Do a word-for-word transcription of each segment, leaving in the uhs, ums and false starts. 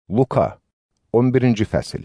Luka on birinci fəsil.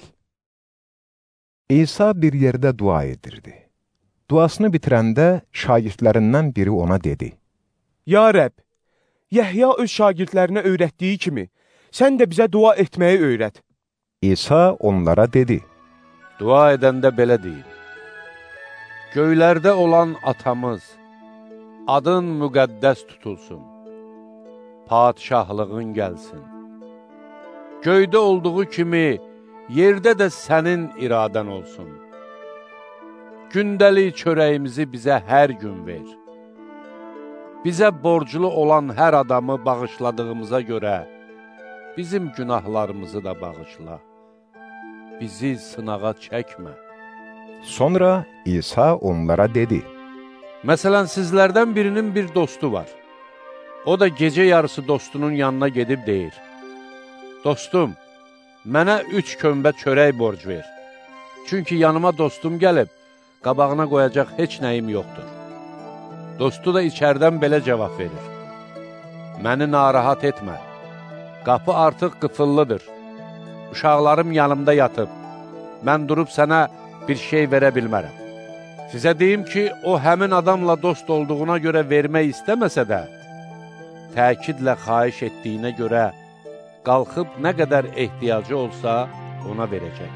İsa bir yerdə dua edirdi. Duasını bitirəndə şagirdlərindən biri ona dedi: Ya Rəbb, Yəhya öz şagirdlərinə öyrətdiyi kimi, sən də bizə dua etməyi öyrət. İsa onlara dedi: Dua edəndə belə deyin: Göylərdə olan atamız, adın müqəddəs tutulsun, padişahlığın gəlsin. Göydə olduğu kimi, yerdə də sənin iradən olsun. Gündəlik çörəyimizi bizə hər gün ver. Bizə borclu olan hər adamı bağışladığımıza görə, bizim günahlarımızı da bağışla. Bizi sınağa çəkmə. Sonra İsa onlara dedi: Məsələn, sizlərdən birinin bir dostu var. O da gecə yarısı dostunun yanına gedib deyir: Dostum, mənə üç kömbə çörək borc ver. Çünki yanıma dostum gəlib, qabağına qoyacaq heç nəyim yoxdur. Dostu da içərdən belə cavab verir: Məni narahat etmə, qapı artıq qıfıllıdır. Uşaqlarım yanımda yatıb, mən durub sənə bir şey verə bilmərəm. Sizə deyim ki, o həmin adamla dost olduğuna görə vermək istəməsə də, təkidlə xahiş etdiyinə görə, qalxıb nə qədər ehtiyacı olsa, ona verəcək.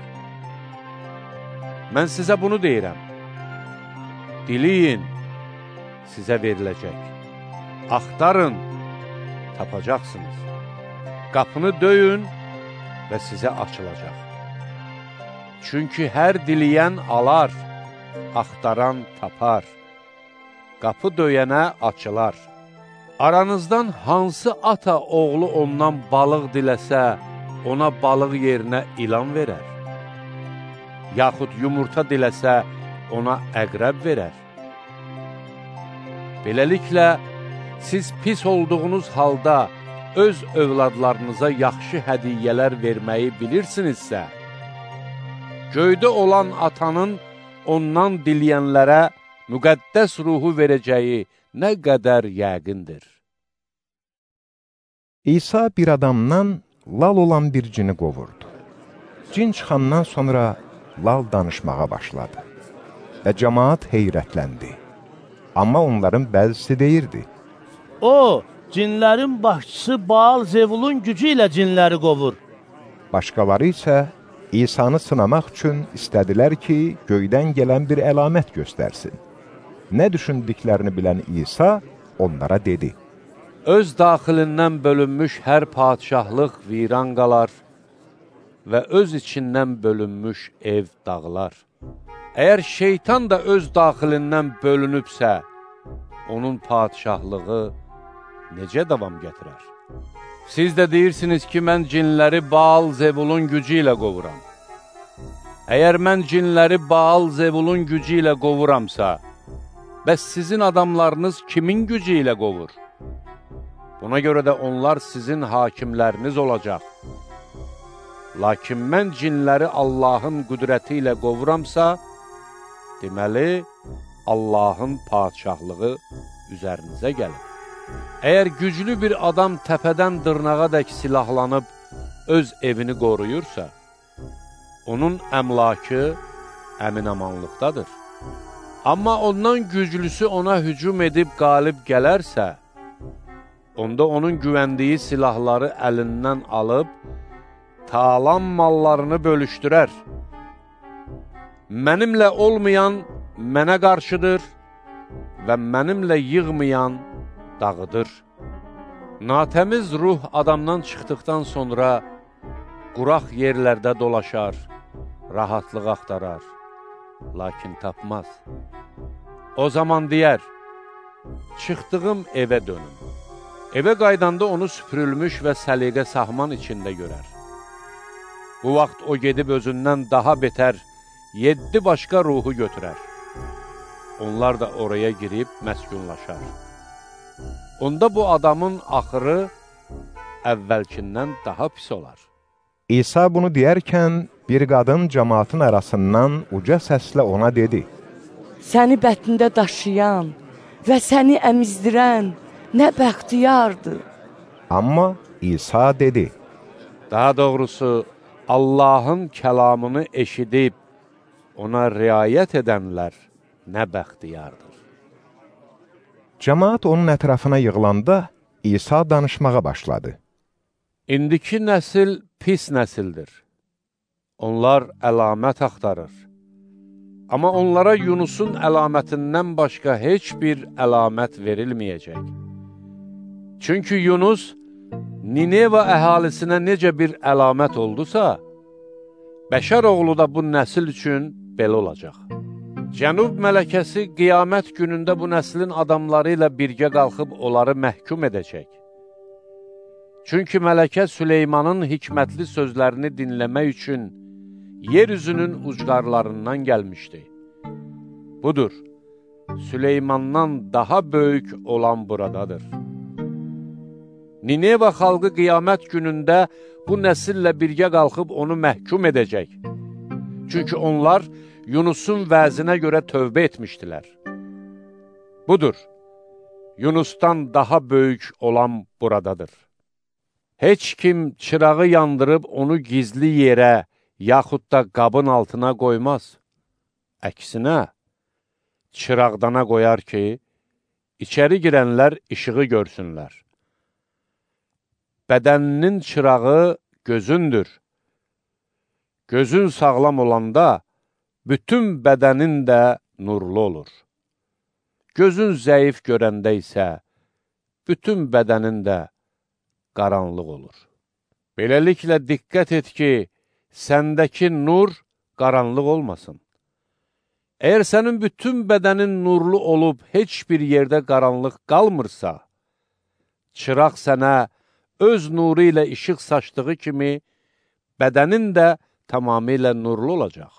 Mən sizə bunu deyirəm: Diləyin, sizə veriləcək. Axtarın, tapacaqsınız. Qapını döyün və sizə açılacaq. Çünki hər diləyən alar, axtaran tapar. Qapı döyənə açılar. Aranızdan hansı ata oğlu ondan balıq diləsə, ona balıq yerinə ilan verər? Yaxud yumurta diləsə, ona əqrəb verər? Beləliklə, siz pis olduğunuz halda öz övladlarınıza yaxşı hədiyyələr verməyi bilirsinizsə, göydə olan atanın ondan diləyənlərə müqəddəs ruhu verəcəyi nə qədər yəqindir. İsa bir adamdan lal olan bir cini qovurdu. Cin çıxandan sonra lal danışmağa başladı və cəmaat heyrətləndi. Amma onların bəzisi deyirdi: O, cinlərin başçısı Baal Zevulun gücü ilə cinləri qovur. Başqaları isə İsanı sınamaq üçün istədilər ki, göydən gələn bir əlamət göstərsin. Nə düşündüklərini bilən İsa onlara dedi: Öz daxilindən bölünmüş hər padişahlıq viran qalar və öz içindən bölünmüş ev dağılar. Əgər şeytan da öz daxilindən bölünübsə, onun padişahlığı necə davam gətirər? Siz də deyirsiniz ki, mən cinləri Baal Zevulun gücü ilə qovuram. Əgər mən cinləri Baal Zevulun gücü ilə qovuramsa, bəs sizin adamlarınız kimin gücü ilə qovur? Buna görə də onlar sizin hakimləriniz olacaq. Lakin mən cinləri Allahın qüdrəti ilə qovuramsa, deməli, Allahın padişahlığı üzərinizə gəlir. Əgər güclü bir adam təpədən dırnağa dək silahlanıb öz evini qoruyursa, onun əmlakı əminamanlıqdadır. Amma ondan güclüsü ona hücum edib qalib gələrsə, onda onun güvəndiyi silahları əlindən alıb, talan mallarını bölüşdürər. Mənimlə olmayan mənə qarşıdır və mənimlə yığmayan dağıdır. Natəmiz ruh adamdan çıxdıqdan sonra quraq yerlərdə dolaşar, rahatlıq axtarar, lakin tapmaz. O zaman deyər: Çıxdığım evə dönüm. Evə qaydanda onu süpürülmüş və səliqə sahman içində görər. Bu vaxt o gedib özündən daha betər yeddi başqa ruhu götürər. Onlar da oraya girib məskunlaşar. Onda bu adamın axırı əvvəlkindən daha pis olar. İsa bunu deyərkən bir qadın cəmaatın arasından uca səslə ona dedi: Səni bətnində daşıyan və səni əmizdirən nə bəxtiyardır. Amma İsa dedi: Daha doğrusu, Allahın kəlamını eşidib, ona riayət edənlər nə bəxtiyardır. Cəmaat onun ətrafına yığılanda İsa danışmağa başladı. İndiki nəsil pis nəsildir. Onlar əlamət axtarır. Amma onlara Yunusun əlamətindən başqa heç bir əlamət verilməyəcək. Çünki Yunus, Nineva əhalisinə necə bir əlamət oldusa, bəşər oğlu da bu nəsil üçün belə olacaq. Cənub mələkəsi qiyamət günündə bu nəslin adamları ilə birgə qalxıb onları məhkum edəcək. Çünki mələkə Süleymanın hikmətli sözlərini dinləmək üçün yer üzünün ucqarlarından gəlmişdi. Budur, Süleymandan daha böyük olan buradadır. Nineva xalqı qiyamət günündə bu nəsillə birgə qalxıb onu məhkum edəcək. Çünki onlar Yunusun vəzinə görə tövbə etmişdilər. Budur, Yunusdan daha böyük olan buradadır. Heç kim çırağı yandırıb onu gizli yerə, yaxud da qabın altına qoymaz. Əksinə, çıraqdana qoyar ki, içəri girənlər işığı görsünlər. Bədəninin çırağı gözündür. Gözün sağlam olanda, bütün bədənin də nurlu olur. Gözün zəif görəndə isə, bütün bədənin də qaranlıq olur. Beləliklə, diqqət et ki, səndəki nur qaranlıq olmasın. Əgər sənin bütün bədənin nurlu olub, heç bir yerdə qaranlıq qalmırsa, çıraq sənə öz nuru ilə işıq saçdığı kimi, bədənin də tamamilə nurlu olacaq.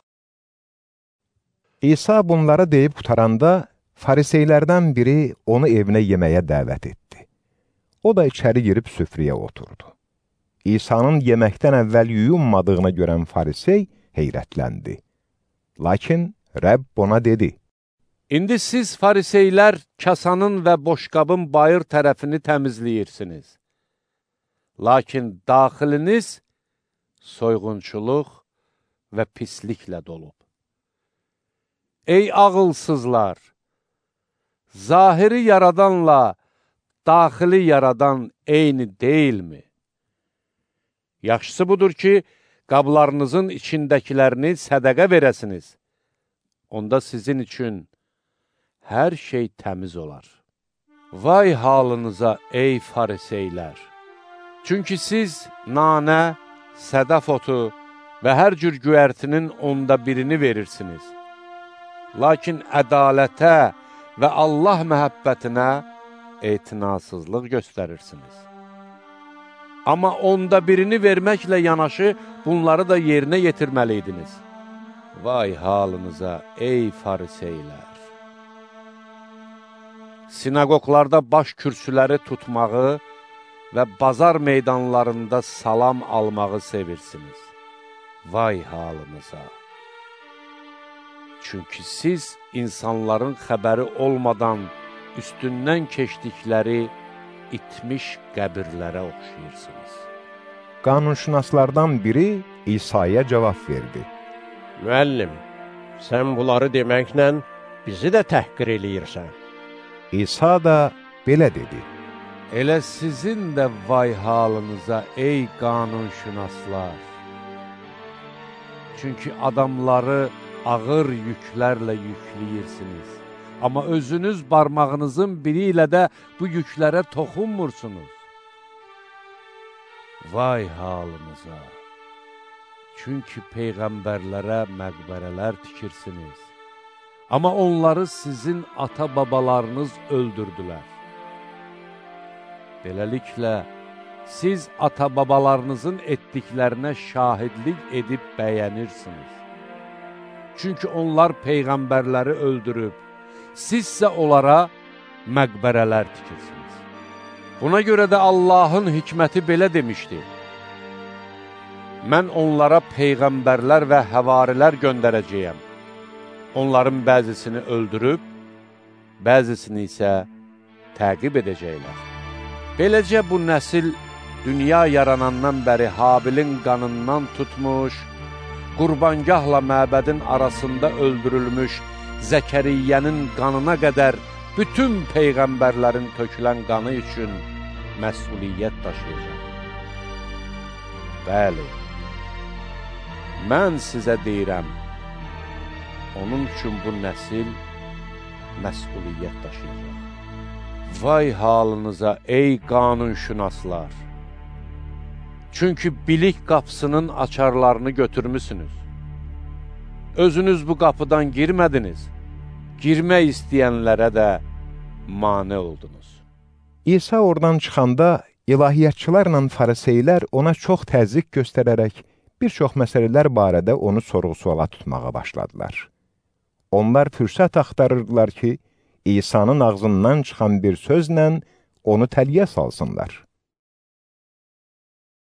İsa bunları deyib qutaranda, fariseylərdən biri onu evinə yeməyə dəvət etdi. O da içəri girib süfrəyə oturdu. İsa'nın yeməkdən əvvəl yuyunmadığını görən farisey heyrətləndi. Lakin Rəbb ona dedi, İndi siz fariseylər kasanın və boşqabın bayır tərəfini təmizləyirsiniz. Lakin daxiliniz soyğunçuluq və pisliklə dolub. Ey ağılsızlar! Zahiri yaradanla daxili yaradan eyni deyilmi? Yaxşısı budur ki, qablarınızın içindəkilərini sədəqə verəsiniz. Onda sizin üçün hər şey təmiz olar. Vay halınıza, ey fariseylər! Çünki siz nanə, sədəf otu və hər cür göyərtinin onda birini verirsiniz. Lakin ədalətə və Allah məhəbbətinə etinasızlıq göstərirsiniz. Amma onda birini verməklə yanaşı bunları da yerinə yetirməliydiniz. Vay halınıza, ey fariseylər! Sinagoglarda baş kürsüləri tutmağı və bazar meydanlarında salam almağı sevirsiniz. Vay halınıza! Çünki siz insanların xəbəri olmadan üstündən keçdikləri itmiş qəbirlərə oxşayırsınız. Qanunşünaslardan biri İsa'ya cavab verdi. Müəllim, sən bunları deməklə bizi də təhqir eləyirsən. İsa da belə dedi. Elə sizin də vay halınıza, ey qanunşünaslar! Çünki adamları ağır yüklərlə yükləyirsiniz. Amma özünüz barmağınızın biri ilə də bu yüklərə toxunmursunuz. Vay halınıza! Çünki peyğəmbərlərə məqbərələr tikirsiniz. Amma onları sizin ata-babalarınız öldürdülər. Beləliklə, siz ata-babalarınızın etdiklərinə şahidlik edib bəyənirsiniz. Çünki onlar peyğəmbərləri öldürüb, sizsə onlara məqbərələr tikirsiniz. Buna görə də Allahın hikməti belə demişdir. Mən onlara peyğəmbərlər və həvarilər göndərəcəyəm. Onların bəzisini öldürüb, bəzisini isə təqib edəcəklər. Beləcə bu nəsil dünya yaranandan bəri Habilin qanından tutmuş, qurbangahla məbədin arasında öldürülmüş Zəkəriyyənin qanına qədər bütün peyğəmbərlərin tökülən qanı üçün məsuliyyət daşıyacaq. Bəli, mən sizə deyirəm, onun üçün bu nəsil məsuliyyət daşıyacaq. Vay halınıza ey qanunşünaslar! Çünki bilik qapısının açarlarını götürmüsünüz. Özünüz bu qapıdan girmədiniz, girmək istəyənlərə də mane oldunuz. İsa oradan çıxanda ilahiyyatçılarla fariseylər ona çox təzyiq göstərərək bir çox məsələlər barədə onu sorğu-suala tutmağa başladılar. Onlar fürsət axtarırdılar ki, İsa'nın ağzından çıxan bir sözlə onu təliyə salsınlar.